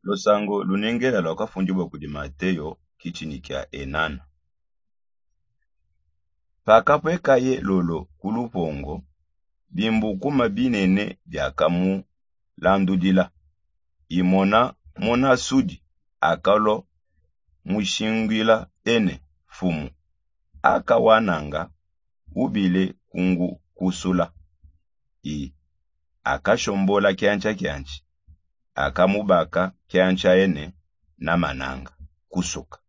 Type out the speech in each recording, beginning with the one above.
Losango lunengela lwakafungiwa kudi Mateyo kichini kya enana. Pakapweka ye lolo kulupongo, bimbukuma binene byakamu landudila. Imona mona sudi akalo mushingwila ene fumu. Aka wananga ubile kungu kusula. Akashombola kyanchi. Akamubaka kyancha ene na mananga kusuka.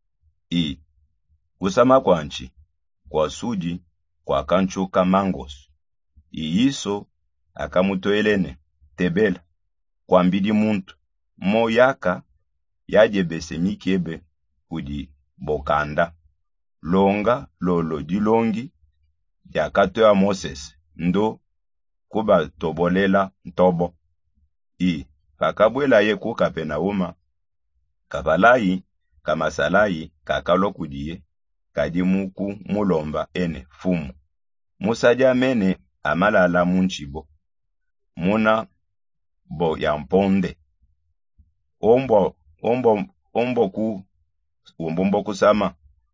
Kusama kwanchi kwa sudi kwa kanchuka mangos. Iyiso akamutoelene tebela kwa mbidi muntu moyaka yajebese mikebe kudi bokanda. Longa lolo dilongi yakatoya Moses ndo kuba tobolela ntobo. Pakabwela ye ku Kapenauma, kabalayi kamasalayi kakalo kudiye kadimuku mulomba ene fumu. Musaja mene amalala munchibo. Muna bo ya mponde. Ombo kusama.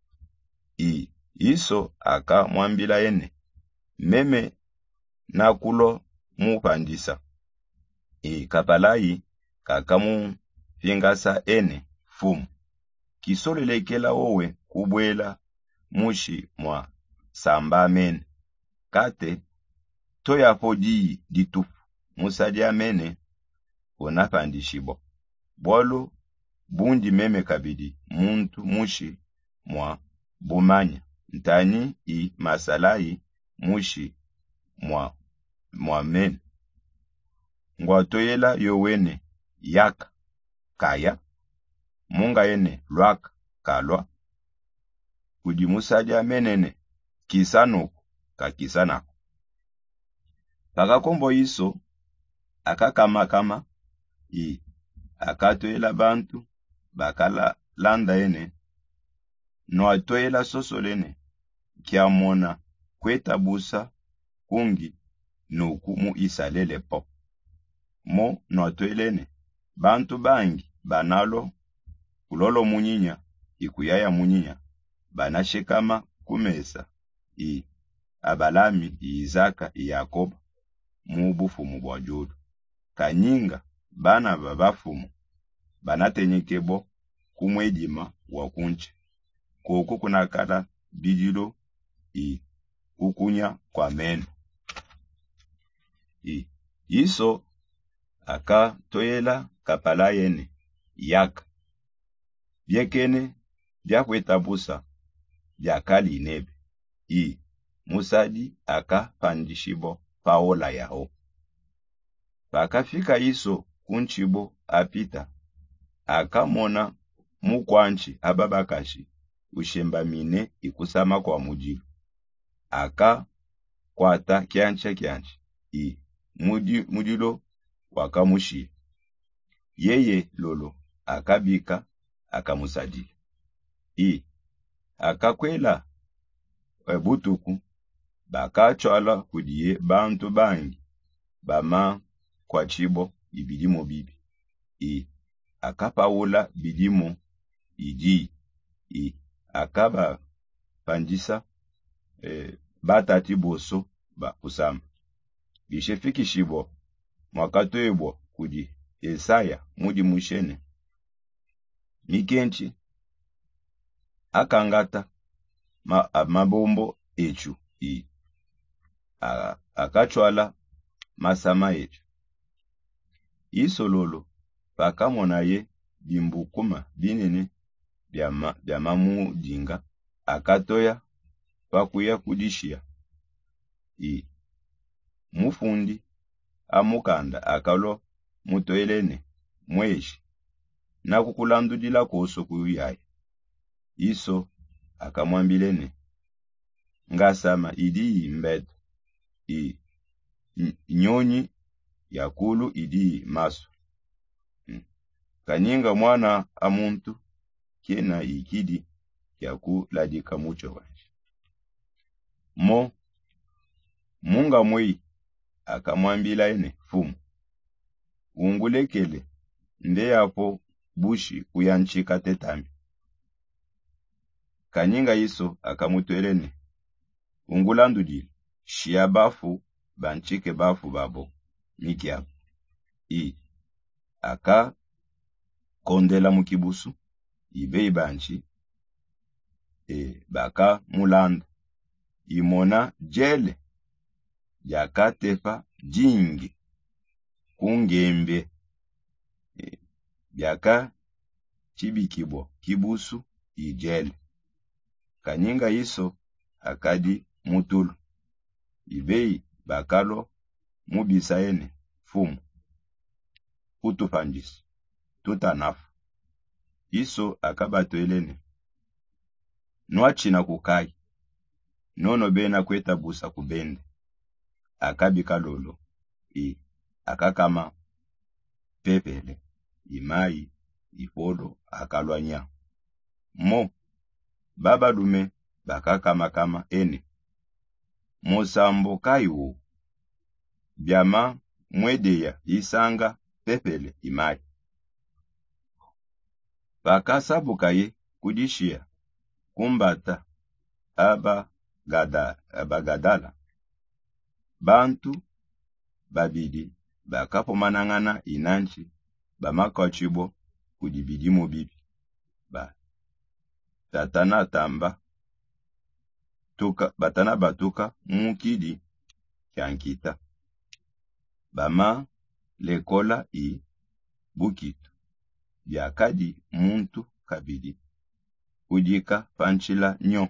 Iso aka mwambila ene. Meme nakulo mupandisa. Kapalayi kakamu fingasa ene fumu. Kisolelekela owe kubwela mushi mwa samba mene. Kate toya podi ditufu. Musadia mene unapandishibo. Bolo bundi meme kabidi muntu mushi mwa bumanya. Ntani masalayi mushi mwa mene. Ngwatoyela yowene yaka kaya. Munga ene lwaka kalwa. Kudi musadia menene kisanoko kakisanako. Pakakombo iso akakama akatoyela bantu bakala landa ene no atoyela sosolene kiamona kweta busa kungi nuku mu isalele po. Mo no atoyelene bantu bangi banalo kulolo munyinya ikuyaya munyinya banashekama kumesa abalami Izaka Yakoba mu bufumu bwa jodo. Kanyinga bana babafumu banatenyekebo kumwedima wakunche. Koko kunakala bidilo kukunya kwa meno. Iso aka toyela kapala yene yaka. Byekene byakweta busa byakali inebe. Musadi aka pandishibo paola yao. Pakafika iso kunchibo apita. Aka mona mukwanchi ababakashi ushemba mine ikusama kwa mujilu. Aka kwata kyancha. Mudilo wakamushi. Yeye lolo akabika akamusadi. Akakwela butuku bakachwala kudiye bantu bangi bama kwa chibo ibidimo bibi. Akapaula bidimo idi. Akaba pandisa batati boso ba kusama. Bishefiki shibo mwakatoebo kudi Esaya mudi mushene. Mikenchi akangata mabombo echu. Akachwala masama echu. Isololo pakamona ye bimbukuma binene byamamu dinga. Akatoya pakuya kudishia. Mufundi amukanda akalo mutoelene mweshi na kukulandudila koso kuyaya. Iso akamwambilene ngasama idi mbeto. Nyonyi yakulu idi maso. Kanyinga mwana amuntu kena ikidi yaku ladika mucho wanji. Munga mwei akamwambila ene fumu. Ungulekele ndeyapo bushi kuyanchika tetami. Kanyinga iso akamutwelene, ungulandudile, shia bafu, banchike bafu babo, mikiapo. Aka kondela mukibusu, ibe ibanchi, baka mulanda. Imona jele, yakatefa jingi, kungembe, byaka chibikibwa kibusu ijele. Kanyinga iso akadi mutulu. Ibei bakalo mubisaene fumu. Utufandisi. Tutanafu. Iso akabatuelene. Nwachina kukai. Nono bena kweta busa kubende. Akabika lolo. Akakama pepele. Imai, ifolo, akalwanya. Mo. Baba dume bakakama kama ene. Mosambo kaiwo. Byama mwedeya isanga pepele imai. Bakasabukaye kudishia kumbata abagadala. Bantu babidi bakapomanangana inanchi bamakochibo kudibidimu bibi. Batana tamba batana batuka mukidi kyankita. Bama lekola bukitu. Byakadi muntu kabidi. Ujika panchila nyo.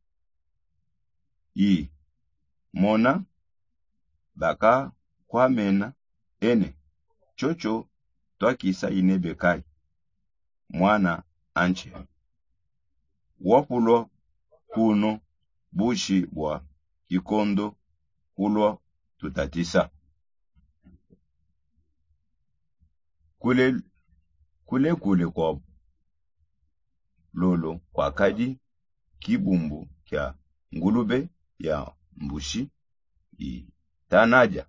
Mona baka kwa mena ene. Chocho twakisa inebekai. Mwana anche. Wapulo kuno bushi bwa kikondo kulwa tutatisa. Kule kwa lolo kwa kadi kibumbu kya ngulube ya mbushi tanaja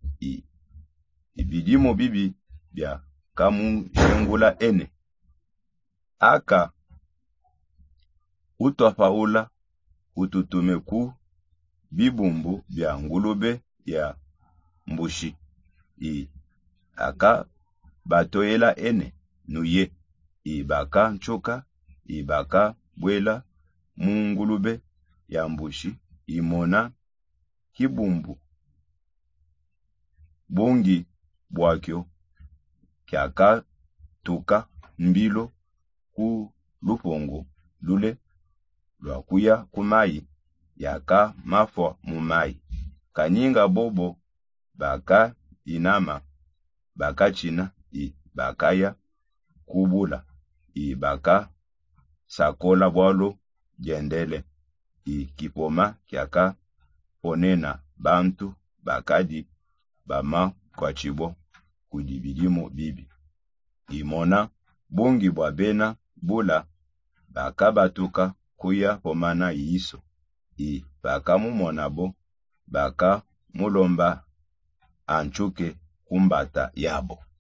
ibidimo bibi bya kamu shengula ene. Aka utwafaula ututume ku bibumbu bya ngulube ya mbushi. Aka batoela ene nuye. Ibaka nchoka, ibaka bwela mungulube ya mbushi. Imona kibumbu bongi bwakyo kyaka tuka mbilo ku lupongo lule lwakuya kumai yaka mafwa mumai. Kanyinga bobo baka inama baka china bakaya kubula baka sakola bwalo jendele kipoma kyaka ponena bantu bakadi bama kwa chibo kudibidimu bibi. Imona bungi bwa bena bula baka batuka kuya pomana iso. Baka mumonabo baka mulomba anchuke kumbata yabo.